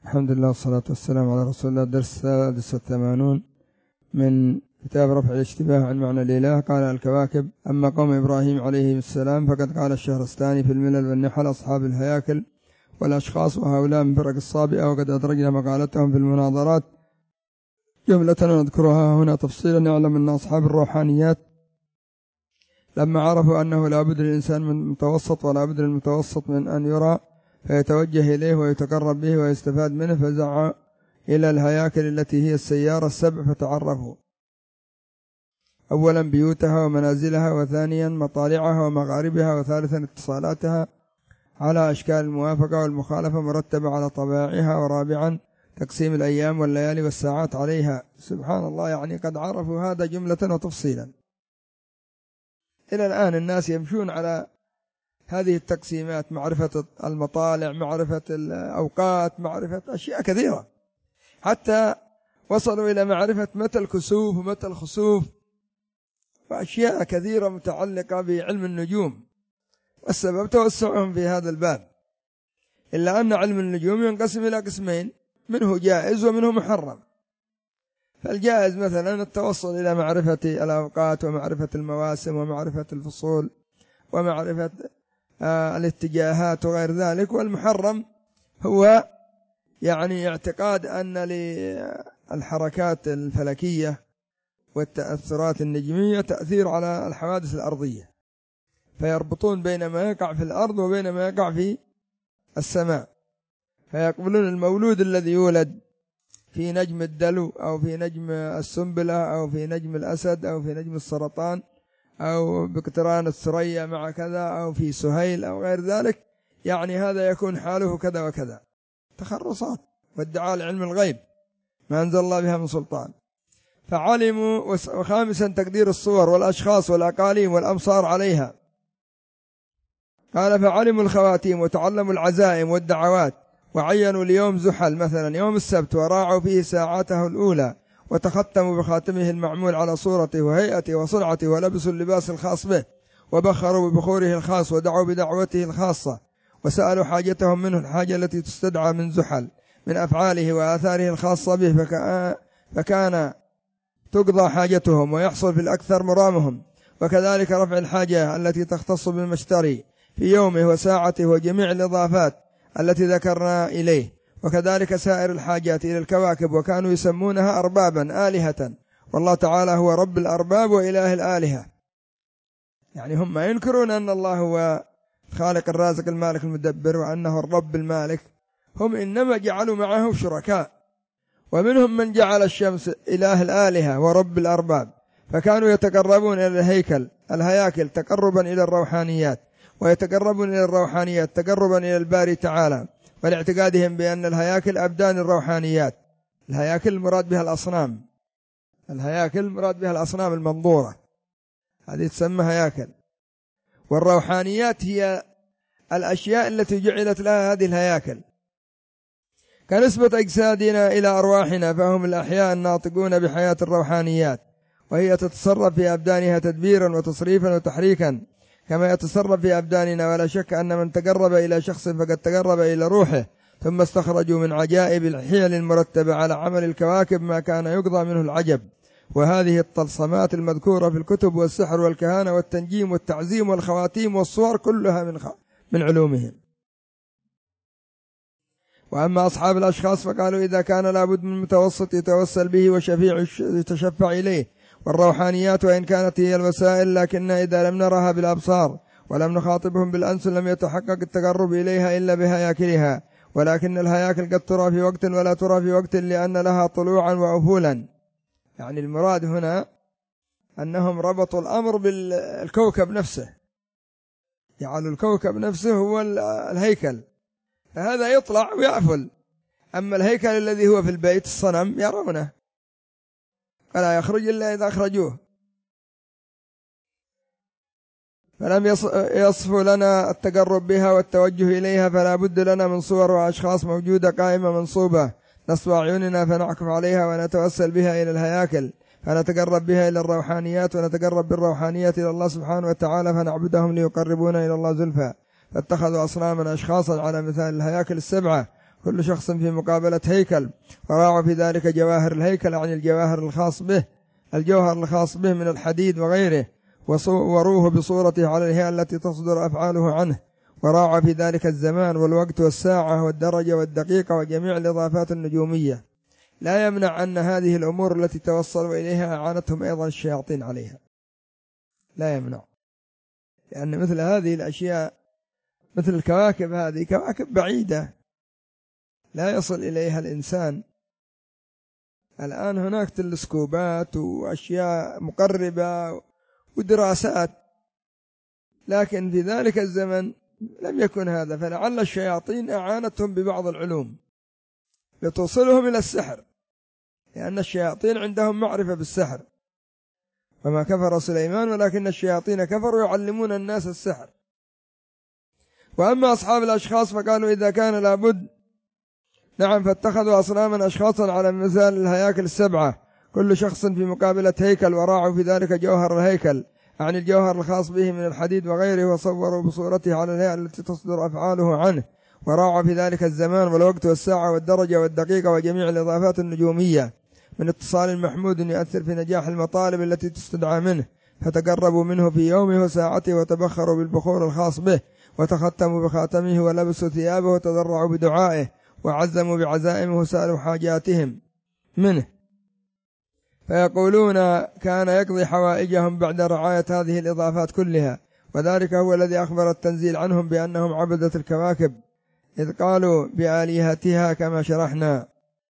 الحمد لله والصلاة والسلام على رسول الله. الدرس السادس والثمانون من كتاب رفع الاشتباه عن معنى الإله. قال الكواكب: أما قوم إبراهيم عليه السلام فقد قال الشهرستاني في الملل والنحل أصحاب الهياكل والأشخاص، وهؤلاء من فرق الصابئة، وقد أدرجنا مقالتهم في المناظرات جملة ونذكرها هنا تفصيلا. نعلم أن أصحاب الروحانيات لما عرفوا أنه لا بد للإنسان من متوسط ولا بد للمتوسط من أن يرى فيتوجه إليه ويتقرب به ويستفاد منه، فزعوا إلى الهياكل التي هي السيارة السبع فتعرفوا: أولا بيوتها ومنازلها، وثانيا مطالعها ومغاربها، وثالثا اتصالاتها على أشكال الموافقة والمخالفة مرتبة على طبائعها، ورابعا تقسيم الأيام والليالي والساعات عليها. سبحان الله، يعني قد عرفوا هذا جملة وتفصيلا. إلى الآن الناس يمشون على هذه التقسيمات: معرفة المطالع، معرفة الأوقات، معرفة أشياء كثيرة، حتى وصلوا إلى معرفة متى الكسوف ومتى الخسوف، وأشياء كثيرة متعلقة بعلم النجوم، والسبب توسعهم في هذا الباب. إلا أن علم النجوم ينقسم إلى قسمين: منه جائز ومنه محرم. فالجائز مثلا التوصل إلى معرفة الأوقات ومعرفة المواسم ومعرفة الفصول ومعرفة الاتجاهات وغير ذلك. والمحرم هو يعني اعتقاد أن للحركات الفلكية والتأثرات النجمية تأثير على الحوادث الأرضية، فيربطون بين ما يقع في الأرض وبين ما يقع في السماء، فيقبلون المولود الذي يولد في نجم الدلو أو في نجم السنبلة أو في نجم الأسد أو في نجم السرطان أو باقتران الثريا مع كذا أو في سهيل أو غير ذلك، يعني هذا يكون حاله كذا وكذا. تخرصات وادعاء العلم الغيب ما أنزل الله بها من سلطان. فعلموا. وخامسا تقدير الصور والأشخاص والأقاليم والأمصار عليها. قال: فعلموا الخواتيم وتعلموا العزائم والدعوات، وعينوا ليوم زحل مثلا يوم السبت، وراعوا فيه ساعاته الأولى، وتختموا بخاتمه المعمول على صورته وهيئته وصنعته، ولبسوا اللباس الخاص به، وبخروا ببخوره الخاص، ودعوا بدعوته الخاصة، وسألوا حاجتهم منه الحاجة التي تستدعى من زحل من أفعاله وآثاره الخاصة به، فكان تقضى حاجتهم ويحصل في الأكثر مرامهم. وكذلك رفع الحاجة التي تختص بالمشتري في يومه وساعته وجميع الإضافات التي ذكرنا إليه. وكذلك سائر الحاجات إلى الكواكب، وكانوا يسمونها أربابا آلهة، والله تعالى هو رب الأرباب وإله الآلهة. يعني هم ما ينكرون أن الله هو خالق الرازق المالك المدبر وأنه الرب المالك، هم إنما جعلوا معه شركاء. ومنهم من جعل الشمس إله الآلهة ورب الأرباب، فكانوا يتقربون إلى الهياكل تقربا إلى الروحانيات، ويتقربون إلى الروحانيات تقربا إلى الباري تعالى، ولاعتقادهم بأن الهياكل أبدان الروحانيات. الهياكل المراد بها الأصنام، الهياكل المراد بها الأصنام المنظورة، هذه تسمى هياكل. والروحانيات هي الأشياء التي جعلت لها هذه الهياكل، كنسبة أجسادنا إلى أرواحنا، فهم الأحياء الناطقون بحياة الروحانيات، وهي تتصرف في أبدانها تدبيرا وتصريفا وتحريكا كما يتصرف في أبداننا. ولا شك أن من تقرب إلى شخص فقد تقرب إلى روحه. ثم استخرجوا من عجائب الحيل المرتبة على عمل الكواكب ما كان يقضى منه العجب. وهذه الطلسمات المذكورة في الكتب والسحر والكهانة والتنجيم والتعزيم والخواتيم والصور كلها من علومهم. وأما أصحاب الأشخاص فقالوا: إذا كان لابد من متوسط يتوسل به وشفيع يتشفع إليه، والروحانيات وإن كانت هي الوسائل، لكن إذا لم نرها بالأبصار ولم نخاطبهم بالأنس لم يتحقق التقرب إليها إلا بهياكلها. ولكن الهياكل قد ترى في وقت ولا ترى في وقت، لأن لها طلوعا وأفولا. يعني المراد هنا أنهم ربطوا الأمر بالكوكب نفسه، جعلوا الكوكب نفسه هو الهيكل، فهذا يطلع ويأفل. أما الهيكل الذي هو في البيت الصنم يرونه، فلا يخرج إلا إذا أخرجوه. فلم يصفوا لنا التقرب بها والتوجه إليها، فلا بد لنا من صور وأشخاص موجودة قائمة منصوبة نصب أعيننا فنعكف عليها ونتوسل بها إلى الهياكل، فنتقرب بها إلى الروحانيات، ونتقرب بالروحانيات إلى الله سبحانه وتعالى، فنعبدهم ليقربونا إلى الله زلفى. فاتخذوا أصناما أشخاصا على مثال الهياكل السبعة، كل شخص في مقابلة هيكل، وراعوا في ذلك جواهر الهيكل عن الجوهر الخاص به من الحديد وغيره، وصوروه بصورته على الهيئة التي تصدر أفعاله عنه، وراعى في ذلك الزمان والوقت والساعة والدرجة والدقيقة وجميع الإضافات النجومية. لا يمنع أن هذه الأمور التي توصلوا إليها أعانتهم أيضا الشياطين عليها، لا يمنع، لأن مثل هذه الأشياء مثل الكواكب، هذه كواكب بعيدة لا يصل إليها الإنسان. الآن هناك تلسكوبات وأشياء مقربة ودراسات، لكن في ذلك الزمن لم يكن هذا، فلعل الشياطين أعانتهم ببعض العلوم لتوصلهم إلى السحر، لأن الشياطين عندهم معرفة بالسحر، وما كفر سليمان ولكن الشياطين كفروا يعلمون الناس السحر. وأما أصحاب الأشخاص فقالوا إذا كان لابد، نعم، فاتخذوا أصناما أشخاصا على مثال الهياكل السبعة، كل شخص في مقابلة هيكل، وراعوا في ذلك جوهر الهيكل عن الجوهر الخاص به من الحديد وغيره، وصوروا بصورته على الهيئة التي تصدر أفعاله عنه، وراعوا في ذلك الزمان والوقت والساعة والدرجة والدقيقة وجميع الإضافات النجومية من اتصال محمود يؤثر في نجاح المطالب التي تستدعى منه، فتقربوا منه في يومه وساعته، وتبخروا بالبخور الخاص به، وتختموا بخاتمه، ولبسوا ثيابه، وتضرعوا بدعائه، وعزموا بعزائمه، وسألوا حاجاتهم منه، فيقولون كان يقضي حوائجهم بعد رعاية هذه الإضافات كلها. وذلك هو الذي أخبر التنزيل عنهم بأنهم عبدة الكواكب، إذ قالوا بآلهتها كما شرحنا.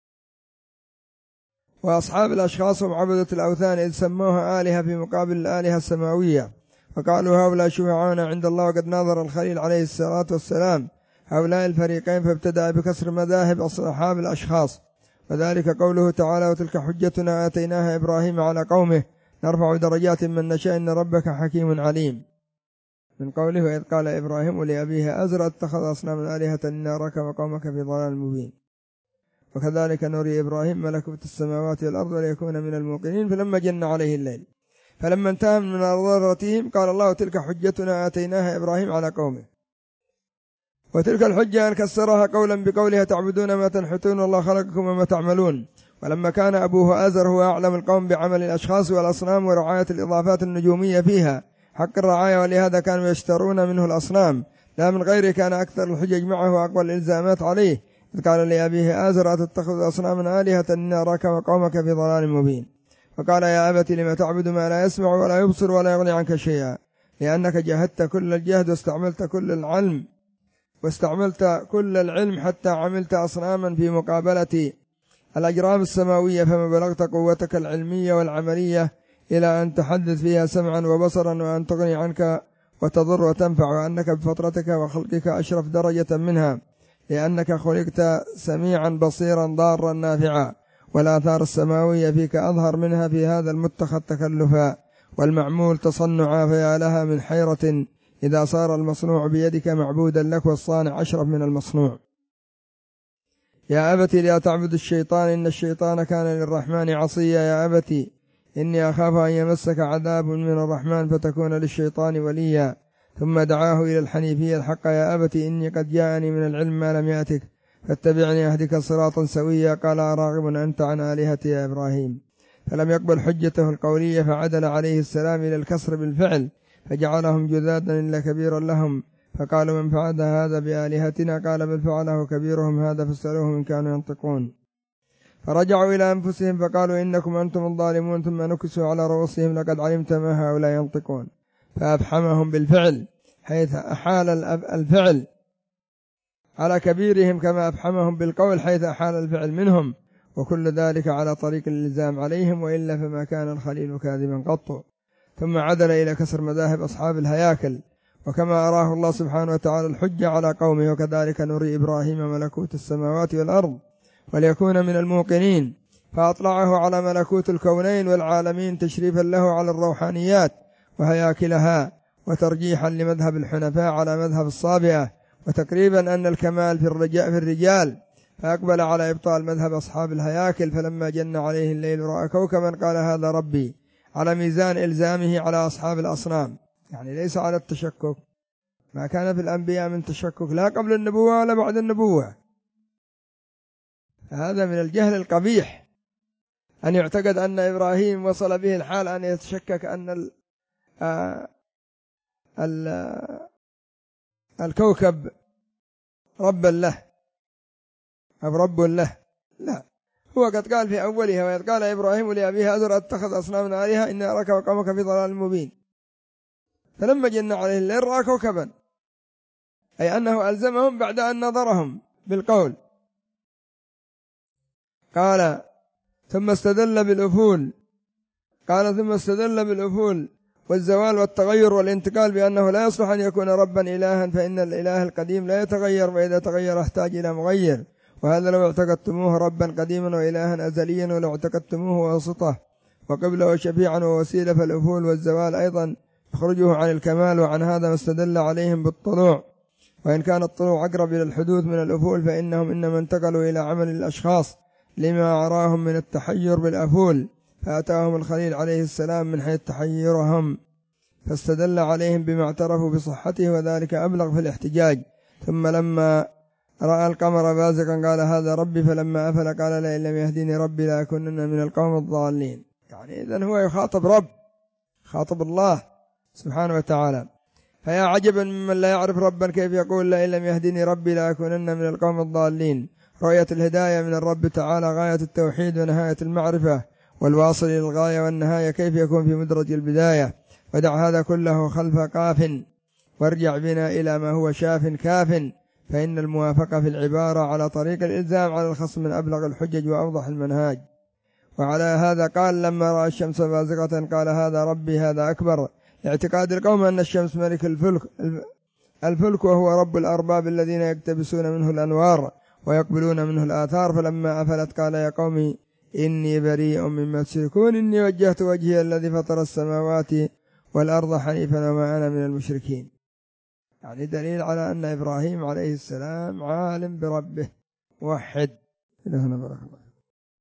وأصحاب الأشخاص هم عبدة الأوثان، إذ سموها آلهة في مقابل الآلهة السماوية، فقالوا هؤلاء شفعاؤنا عند الله. وقد ناظر الخليل عليه الصلاة والسلام هؤلاء الفريقين، فابتدأ بكسر مذاهب أصحاب الأشخاص، وذلك قوله تعالى وتلك حجتنا آتيناها إبراهيم على قومه نرفع درجات من نشاء إن ربك حكيم عليم، من قوله وإذ قال إبراهيم لأبيه آزر اتخذ أصناما آلهة إني أراك وقومك في ضلال مبين. وكذلك نري إبراهيم ملكوت السماوات والأرض وليكون من الموقنين، فلما جن عليه الليل فلما انتهى من مناظرتهم قال الله تلك حجتنا آتيناها إبراهيم على قومه. وتلك الحجة أن كسرها قولا بقولها تعبدون ما تنحتون والله خلقكم وما تعملون. ولما كان أبوه آزر هو أعلم القوم بعمل الأشخاص والأصنام ورعاية الإضافات النجومية فيها حق الرعاية، ولهذا كانوا يشترون منه الأصنام لا من غيره، كان أكثر الحجج معه وأقوى الإلزامات عليه، إذ قال لأبيه آزر أتتخذ أصناما آلهة إني أراك وقومك في ضلال مبين. فقال يا أبت لما تعبد ما لا يسمع ولا يبصر ولا يغني عنك شيئا، لأنك جهدت كل الجهد واستعملت كل العلم حتى عملت أصناما في مقابلة الأجرام السماوية، فما بلغت قوتك العلمية والعملية إلى أن تحدث فيها سمعا وبصرا، وأن تغني عنك وتضر وتنفع، وأنك بفطرتك وخلقك أشرف درجة منها، لأنك خلقت سميعا بصيرا ضارا نافعا، والآثار السماوية فيك أظهر منها في هذا المتخذ تكلفا والمعمول تصنعا، فيا لها من حيرة إذا صار المصنوع بيدك معبودا لك والصانع أشرف من المصنوع. يا أبتي لا تعبد الشيطان إن الشيطان كان للرحمن عصيا، يا أبتي إني أخاف أن يمسك عذاب من الرحمن فتكون للشيطان وليا. ثم دعاه إلى الحنيفية الحق، يا أبتي إني قد جاءني من العلم ما لم يأتك فاتبعني أهدك صراطا سويا. قال راغب أنت عن آلهتي يا إبراهيم، فلم يقبل حجته القولية، فعدل عليه السلام إلى الكسر بالفعل فجعلهم جذاذا إلا كبيرا لهم، فقالوا من فعل هذا بآلهتنا؟ قال بل فعله كبيرهم هذا فاسألوهم إن كانوا ينطقون. فرجعوا إلى أنفسهم فقالوا إنكم أنتم الظالمون، ثم نكسوا على رؤوسهم لقد علمت ما هؤلاء ينطقون، فأفحمهم بالفعل حيث أحال الفعل على كبيرهم كما أفحمهم بالقول حيث أحال الفعل منهم، وكل ذلك على طريق الإلزام عليهم، وإلا فما كان الخليل كاذبا قط. ثم عدل إلى كسر مذاهب أصحاب الهياكل، وكما أراه الله سبحانه وتعالى الحجة على قومه، وكذلك نري إبراهيم ملكوت السماوات والأرض وليكون من الموقنين، فأطلعه على ملكوت الكونين والعالمين تشريفا له على الروحانيات وهياكلها، وترجيحا لمذهب الحنفاء على مذهب الصابئة، وتقريبا أن الكمال في الرجال، فأقبل على إبطال مذهب أصحاب الهياكل. فلما جن عليه الليل رأى كوكبا قال هذا ربي، على ميزان إلزامه على أصحاب الأصنام، يعني ليس على التشكك، ما كان في الأنبياء من تشكك لا قبل النبوة ولا بعد النبوة، هذا من الجهل القبيح أن يعتقد أن إبراهيم وصل به الحال أن يتشكك أن الكوكب ربا له أو رب له. لا، هو قد قال في أولها: وإذ قال إبراهيم لأبيه آزر أتخذ أصناما آلهة إني أراك وقومك في ضلال مبين. فلما جن عليه الليل رأى كوكبا، أي أنه ألزمهم بعد أن نظرهم بالقول. قال ثم استدل بالأفول والزوال والتغير والانتقال بأنه لا يصلح أن يكون ربا إلها، فإن الإله القديم لا يتغير، وإذا تغير احتاج إلى مغير. وهذا لو اعتقدتموه ربا قديما وإلها أزليا، ولو اعتقدتموه واسطة وقبله وشفيعا ووسيلة، فالأفول والزوال أيضا يخرجه عن الكمال. وعن هذا ما استدل عليهم بالطلوع، وإن كان الطلوع أقرب إلى الحدوث من الأفول، فإنهم إنما انتقلوا إلى عمل الأشخاص لما أراهم من التحير بالأفول، فأتاهم الخليل عليه السلام من حيث تحيرهم، فاستدل عليهم بما اعترفوا بصحته، وذلك أبلغ في الاحتجاج. ثم لما رأى القمر بازغا قال هذا ربي، فلما أفل قال لئن لم يهدني ربي لأكونن من القوم الضالين. يعني إذن هو يخاطب خاطب الله سبحانه وتعالى. فيا عجبا ممن لا يعرف ربا كيف يقول لئن لم يهدني ربي لأكونن من القوم الضالين. رؤية الهداية من الرب تعالى غاية التوحيد ونهاية المعرفة، والواصل إلى الغاية والنهاية كيف يكون في مدرج البداية. ودع هذا كله خلف قاف، وارجع بنا إلى ما هو شاف كاف، فإن الموافقة في العبارة على طريق الإلزام على الخصم من أبلغ الحجج وأوضح المنهاج. وعلى هذا قال لما رأى الشمس بازغة قال هذا ربي هذا أكبر، لاعتقاد القوم أن الشمس ملك الفلك وهو رب الأرباب الذين يقتبسون منه الأنوار ويقبلون منه الآثار. فلما أفلت قال يا قوم إني بريء مما تشركون، إني وجهت وجهي الذي فطر السماوات والأرض حنيفا وما أنا من المشركين. يعني دليل على أن إبراهيم عليه السلام عالم بربه موحد. إلهنا بارك الله.